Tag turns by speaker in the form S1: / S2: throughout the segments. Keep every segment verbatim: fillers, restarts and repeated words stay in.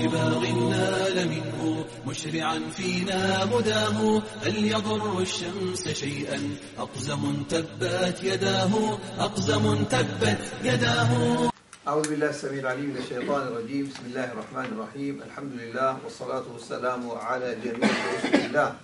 S1: بباغ نال منه مشرعا فينا مداه هل يضر الشمس شيئا أقزم تبت يداه أقزم تبت يداه.
S2: أعوذ بالله السميع العليم من الشيطان الرجيم. بسم الله الرحمن الرحيم. الحمد لله والصلاة والسلام على جميع رسل الله.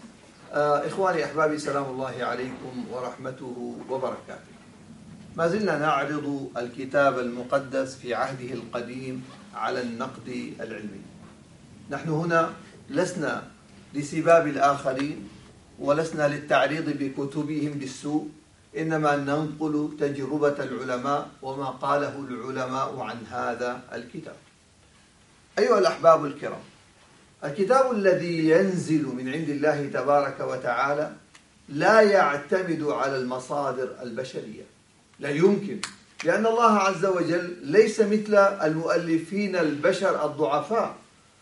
S2: آه إخواني أحبابي، سلام الله عليكم ورحمته وبركاته. ما زلنا نعرض الكتاب المقدس في عهده القديم على النقد العلمي. نحن هنا لسنا لسباب الآخرين ولسنا للتعريض بكتبهم بالسوء، إنما ننقل تجربة العلماء وما قاله العلماء عن هذا الكتاب. أيها الأحباب الكرام، الكتاب الذي ينزل من عند الله تبارك وتعالى لا يعتمد على المصادر البشرية، لا يمكن، لأن الله عز وجل ليس مثل المؤلفين البشر الضعفاء.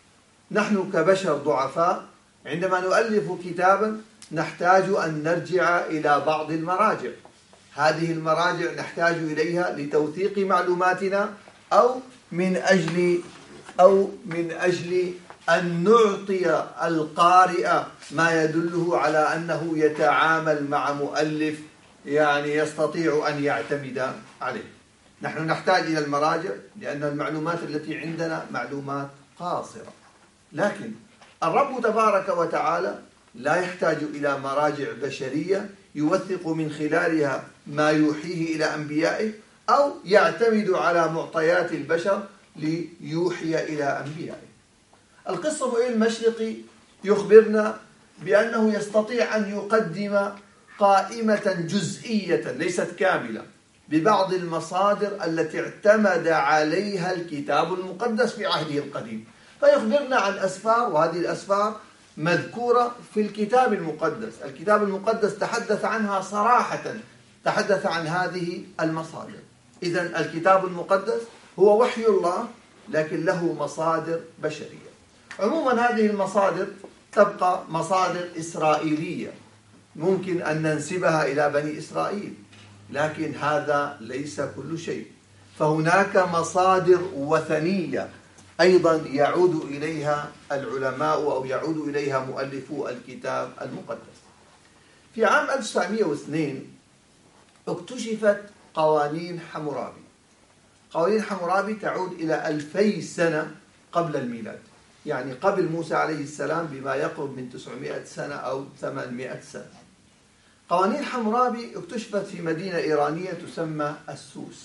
S2: نحن كبشر ضعفاء عندما نؤلف كتابا نحتاج أن نرجع إلى بعض المراجع. هذه المراجع نحتاج إليها لتوثيق معلوماتنا أو من أجل أو من أجل أن نعطي القارئ ما يدله على أنه يتعامل مع مؤلف يعني يستطيع أن يعتمد عليه. نحن نحتاج إلى المراجع لأن المعلومات التي عندنا معلومات قاصرة، لكن الرب تبارك وتعالى لا يحتاج إلى مراجع بشرية يوثق من خلالها ما يوحيه إلى أنبيائه أو يعتمد على معطيات البشر ليوحي إلى أنبيائه. القس رؤيل المشرقي يخبرنا بأنه يستطيع أن يقدم قائمة جزئية ليست كاملة ببعض المصادر التي اعتمد عليها الكتاب المقدس في عهده القديم، فيخبرنا عن أسفار، وهذه الأسفار مذكورة في الكتاب المقدس. الكتاب المقدس تحدث عنها صراحة، تحدث عن هذه المصادر. إذن الكتاب المقدس هو وحي الله لكن له مصادر بشرية. عموما هذه المصادر تبقى مصادر إسرائيلية، ممكن أن ننسبها إلى بني إسرائيل، لكن هذا ليس كل شيء. فهناك مصادر وثنية أيضا يعود إليها العلماء أو يعود إليها مؤلفو الكتاب المقدس. في عام ألف وتسعمئة واثنين اكتشفت قوانين حمورابي. قوانين حمورابي تعود إلى ألفي سنة قبل الميلاد، يعني قبل موسى عليه السلام بما يقرب من تسعمئة سنة أو ثمانمئة سنة. قوانين حمورابي اكتشفت في مدينة إيرانية تسمى السوس.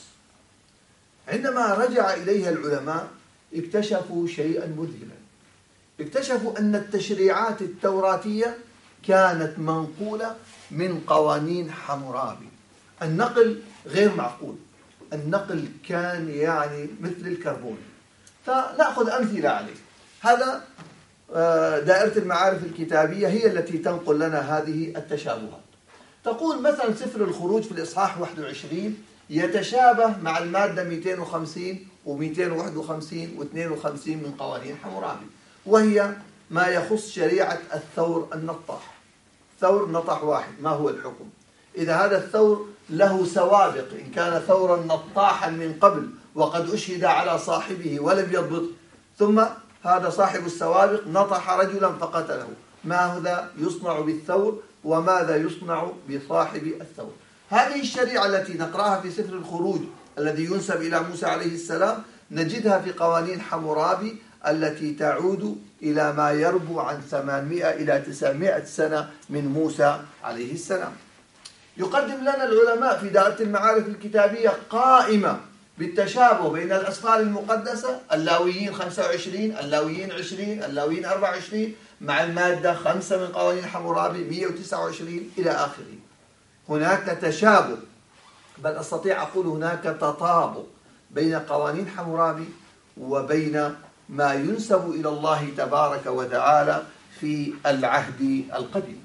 S2: عندما رجع إليها العلماء اكتشفوا شيئا مذهلا. اكتشفوا أن التشريعات التوراتية كانت منقولة من قوانين حمورابي. النقل غير معقول، النقل كان يعني مثل الكربون. فنأخذ أمثلة عليه. هذا دائرة المعارف الكتابية هي التي تنقل لنا هذه التشابهات. تقول مثلا سفر الخروج في الإصحاح واحد وعشرين يتشابه مع المادة مئتين وخمسين ومئتين وواحد وخمسين واثنين وخمسين من قوانين حمورابي، وهي ما يخص شريعة الثور النطاح. ثور نطح واحد، ما هو الحكم؟ إذا هذا الثور له سوابق، إن كان ثورا نطاحا من قبل وقد أشهد على صاحبه ولم يضبط، ثم هذا صاحب السوابق نطح رجلا فقتله، ماذا يصنع بالثور وماذا يصنع بصاحب الثور؟ هذه الشريعة التي نقرأها في سفر الخروج الذي ينسب إلى موسى عليه السلام نجدها في قوانين حمورابي التي تعود إلى ما يربو عن ثمانمئة إلى تسعمئة سنة من موسى عليه السلام. يقدم لنا العلماء في دائرة المعارف الكتابية قائمة بالتشابه بين الأسفار المقدسة، اللاويين خمسة وعشرين، اللاويين عشرين، اللاويين أربعة وعشرين، مع المادة خمسة من قوانين حمورابي مئة وتسعة وعشرين إلى آخره. هناك تشابه، بل أستطيع أقول هناك تطابق بين قوانين حمورابي وبين ما ينسب إلى الله تبارك وتعالى في العهد القديم.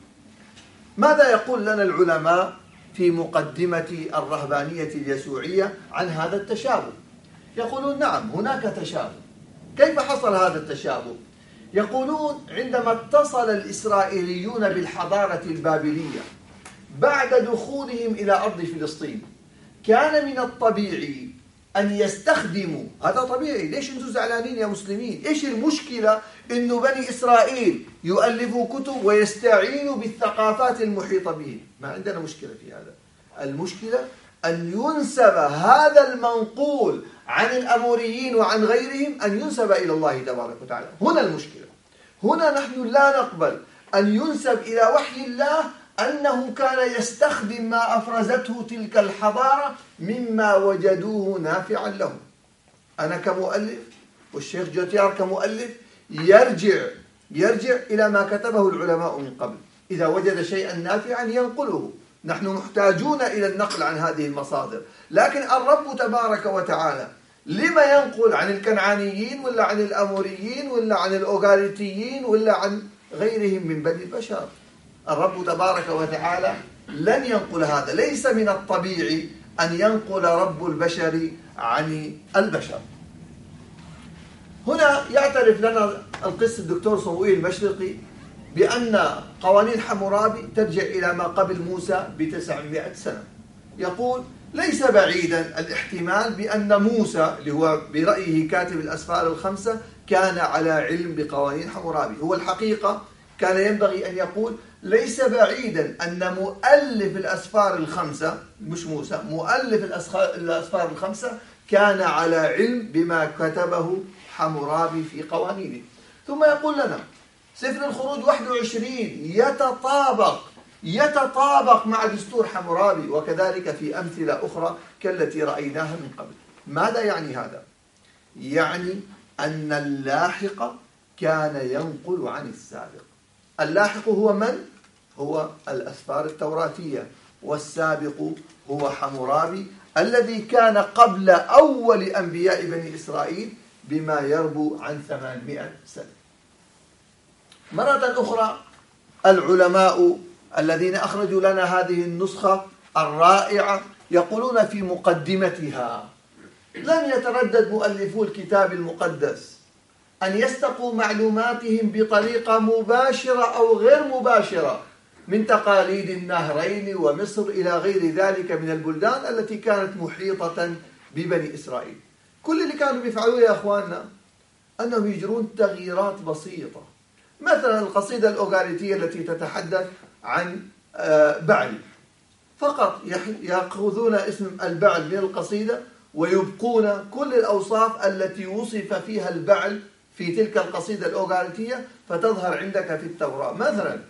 S2: ماذا يقول لنا العلماء في مقدمة الرهبانية اليسوعية عن هذا التشابه؟ يقولون نعم هناك تشابه. كيف حصل هذا التشابه؟ يقولون عندما اتصل الإسرائيليون بالحضارة البابلية بعد دخولهم إلى أرض فلسطين، كان من الطبيعي أن يستخدموا، هذا طبيعي، ليش أنتم زعلانين يا مسلمين؟ إيش المشكلة أنه بني إسرائيل يؤلفوا كتب ويستعينوا بالثقافات المحيطة بهم؟ ما عندنا مشكلة في هذا. المشكلة أن ينسب هذا المنقول عن الأموريين وعن غيرهم أن ينسب إلى الله تبارك وتعالى. هنا المشكلة. هنا نحن لا نقبل أن ينسب إلى وحي الله أنه كان يستخدم ما أفرزته تلك الحضارة مما وجدوه نافعا لهم. أنا كمؤلف والشيخ جوتيار كمؤلف يرجع يرجع إلى ما كتبه العلماء من قبل. إذا وجد شيئا نافعا ينقله. نحن محتاجون إلى النقل عن هذه المصادر. لكن الرب تبارك وتعالى لما ينقل عن الكنعانيين ولا عن الأموريين ولا عن الأوغاريتيين ولا عن غيرهم من بني البشر؟ الرب تبارك وتعالى لن ينقل هذا. ليس من الطبيعي أن ينقل رب البشر عن البشر. هنا يعترف لنا القس الدكتور صموئيل المشرقي بأن قوانين حمورابي ترجع إلى ما قبل موسى بتسعمائة سنة. يقول ليس بعيدا الاحتمال بأن موسى اللي هو برأيه كاتب الأسفار الخمسة كان على علم بقوانين حمورابي. هو الحقيقة كان ينبغي أن يقول ليس بعيدا أن مؤلف الأسفار الخمسة، مش موسى، مؤلف الأسفار الخمسة كان على علم بما كتبه حمورابي في قوانينه. ثم يقول لنا سفر الخروج واحد وعشرين يتطابق يتطابق مع دستور حمورابي، وكذلك في أمثلة أخرى كالتي رأيناها من قبل. ماذا يعني هذا؟ يعني أن اللاحق كان ينقل عن السابق. اللاحق هو من؟ هو الأسفار التوراتية، والسابق هو حمورابي الذي كان قبل أول أنبياء بني إسرائيل بما يربو عن ثمانمائة سنة. مرة أخرى العلماء الذين أخرجوا لنا هذه النسخة الرائعة يقولون في مقدمتها: لم يتردد مؤلفو الكتاب المقدس أن يستقوا معلوماتهم بطريقة مباشرة أو غير مباشرة من تقاليد النهرين ومصر إلى غير ذلك من البلدان التي كانت محيطة ببني إسرائيل. كل اللي كانوا بيفعلوه يا أخواننا أنهم يجرون تغييرات بسيطة. مثلا القصيدة الأوغاريتية التي تتحدث عن بعل، فقط يأخذون اسم البعل من القصيدة ويبقون كل الأوصاف التي وصف فيها البعل في تلك القصيدة الأوغاريتية فتظهر عندك في التوراة. مثلا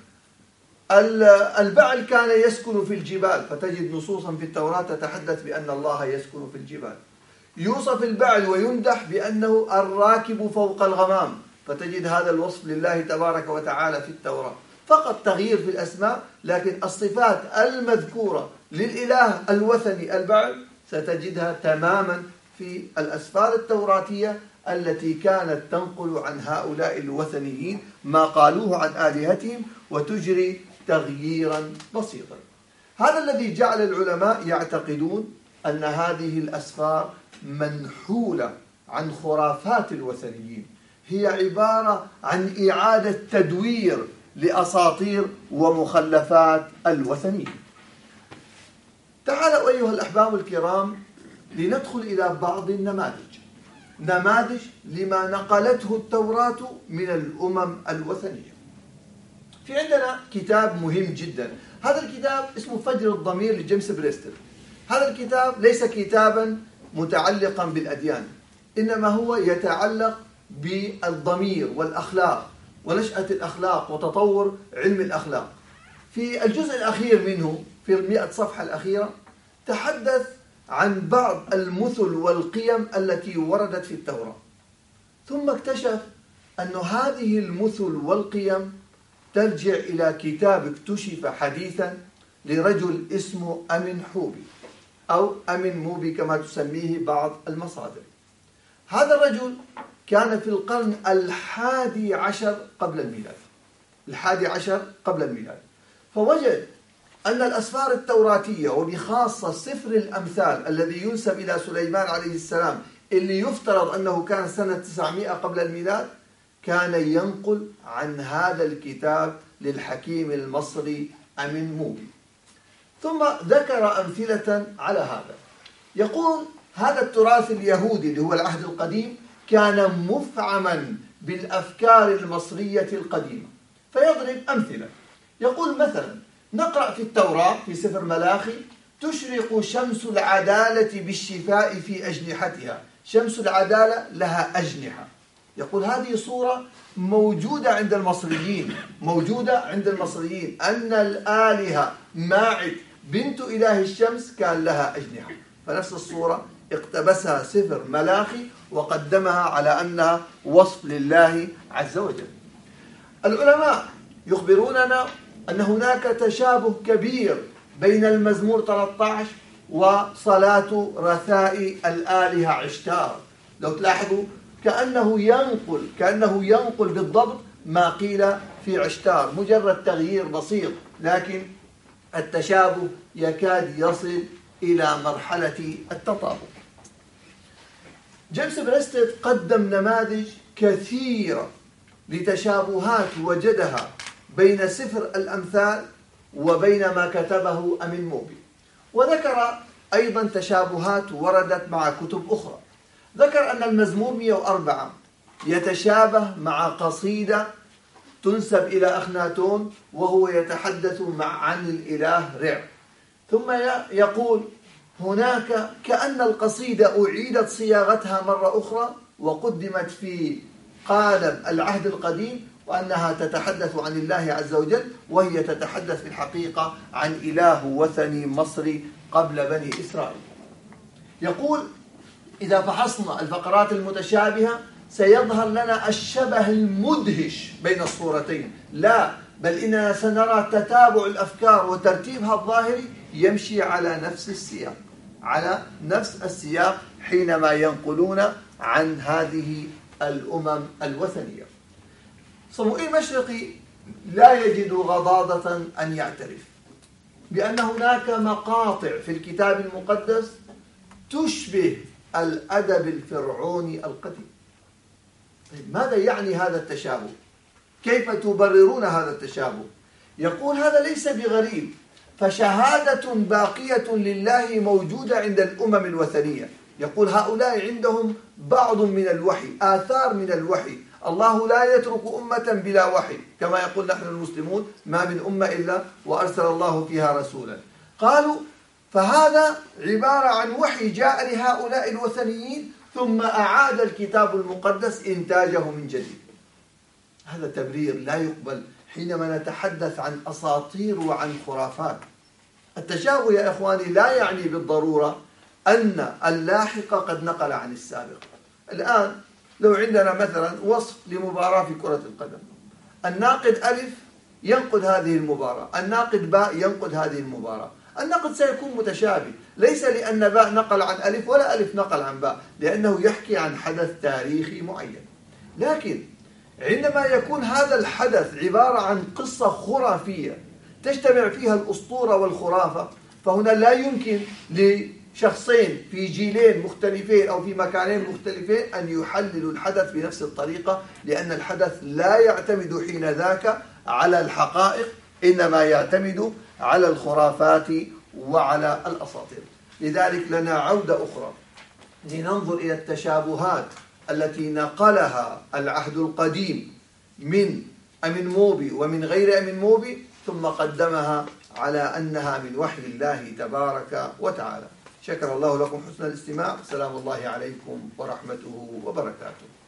S2: البعل كان يسكن في الجبال، فتجد نصوصا في التوراة تتحدث بأن الله يسكن في الجبال. يوصف البعل ويمدح بأنه الراكب فوق الغمام، فتجد هذا الوصف لله تبارك وتعالى في التوراة. فقط تغيير في الأسماء، لكن الصفات المذكورة للإله الوثني البعل ستجدها تماما في الأسفار التوراتية التي كانت تنقل عن هؤلاء الوثنيين ما قالوه عن آلهتهم وتجري تغييرا بسيطا. هذا الذي جعل العلماء يعتقدون أن هذه الأسفار منحولة عن خرافات الوثنيين، هي عبارة عن إعادة تدوير لأساطير ومخلفات الوثنيين. تعالوا أيها الأحباب الكرام لندخل إلى بعض النماذج نماذج لما نقلته التوراة من الأمم الوثنية. في عندنا كتاب مهم جدا، هذا الكتاب اسمه فجر الضمير لجيمس بريستل. هذا الكتاب ليس كتابا متعلقا بالأديان، إنما هو يتعلق بالضمير والأخلاق ونشأة الأخلاق وتطور علم الأخلاق. في الجزء الأخير منه في المئة صفحة الأخيرة تحدث عن بعض المثل والقيم التي وردت في التوراة، ثم اكتشف أن هذه المثل والقيم ترجع إلى كتاب اكتشف حديثا لرجل اسمه أمن حوبي أو أمن موبي كما تسميه بعض المصادر. هذا الرجل كان في القرن الحادي عشر قبل الميلاد الحادي عشر قبل الميلاد فوجد أن الأسفار التوراتية وبخاصة سفر الأمثال الذي ينسب إلى سليمان عليه السلام اللي يفترض أنه كان سنة تسعمائة قبل الميلاد كان ينقل عن هذا الكتاب للحكيم المصري أمن موبي. ثم ذكر أمثلة على هذا. يقول هذا التراث اليهودي اللي هو العهد القديم كان مفعما بالأفكار المصرية القديمة. فيضرب أمثلة، يقول مثلا نقرأ في التوراة في سفر ملاخي: تشرق شمس العدالة بالشفاء في أجنحتها. شمس العدالة لها أجنحة. يقول هذه صورة موجودة عند المصريين، موجودة عند المصريين أن الآلهة ماعد بنت إله الشمس كان لها أجنحة. فنفس الصورة اقتبسها سفر ملاخي وقدمها على أنها وصف لله عز وجل. العلماء يخبروننا أن هناك تشابه كبير بين المزمور ثلاثة عشر وصلاة رثاء الآلهة عشتار. لو تلاحظوا كأنه ينقل كأنه ينقل بالضبط ما قيل في عشتار، مجرد تغيير بسيط، لكن التشابه يكاد يصل إلى مرحلة التطابق. جيمس بريستيت قدم نماذج كثيرة لتشابهات وجدها بين سفر الأمثال وبين ما كتبه أمين موبي، وذكر أيضا تشابهات وردت مع كتب أخرى. ذكر أن المزمور مئة وأربعة يتشابه مع قصيدة تنسب إلى أخناتون وهو يتحدث مع عن الإله رع. ثم يقول هناك كأن القصيدة أعيدت صياغتها مرة أخرى وقدمت في قالب العهد القديم، وأنها تتحدث عن الله عز وجل، وهي تتحدث في الحقيقة عن إله وثني مصري قبل بني إسرائيل. يقول إذا فحصنا الفقرات المتشابهة سيظهر لنا الشبه المدهش بين الصورتين، لا بل إننا سنرى تتابع الأفكار وترتيبها الظاهري يمشي على نفس السياق على نفس السياق حينما ينقلون عن هذه الأمم الوثنية. صموئيل مشرقي لا يجد غضاضة أن يعترف بأن هناك مقاطع في الكتاب المقدس تشبه الأدب الفرعوني القديم. ماذا يعني هذا التشابه؟ كيف تبررون هذا التشابه؟ يقول هذا ليس بغريب، فشهادة باقية لله موجودة عند الأمم الوثنية. يقول هؤلاء عندهم بعض من الوحي، آثار من الوحي. الله لا يترك أمة بلا وحي، كما يقول نحن المسلمون ما من أمة إلا وأرسل الله فيها رسولا. قالوا فهذا عبارة عن وحي جاء لهؤلاء الوثنيين ثم أعاد الكتاب المقدس إنتاجه من جديد. هذا تبرير لا يقبل حينما نتحدث عن أساطير وعن خرافات. التشابه يا إخواني لا يعني بالضرورة أن اللاحق قد نقل عن السابق. الآن لو عندنا مثلا وصف لمباراة في كرة القدم، الناقد ألف ينقد هذه المباراة، الناقد باء ينقد هذه المباراة. النقد سيكون متشابه، ليس لأن باء نقل عن ألف ولا ألف نقل عن باء، لأنه يحكي عن حدث تاريخي معين. لكن عندما يكون هذا الحدث عبارة عن قصة خرافية تجتمع فيها الأسطورة والخرافة، فهنا لا يمكن لشخصين في جيلين مختلفين أو في مكانين مختلفين أن يحللوا الحدث بنفس الطريقة، لأن الحدث لا يعتمد حين ذاك على الحقائق، إنما يعتمد على الخرافات وعلى الأساطير. لذلك لنا عودة أخرى لننظر إلى التشابهات التي نقلها العهد القديم من أمين موبي ومن غير أمين موبي، ثم قدمها على أنها من وحي الله تبارك وتعالى. شكر الله لكم حسن الاستماع. سلام الله عليكم ورحمته وبركاته.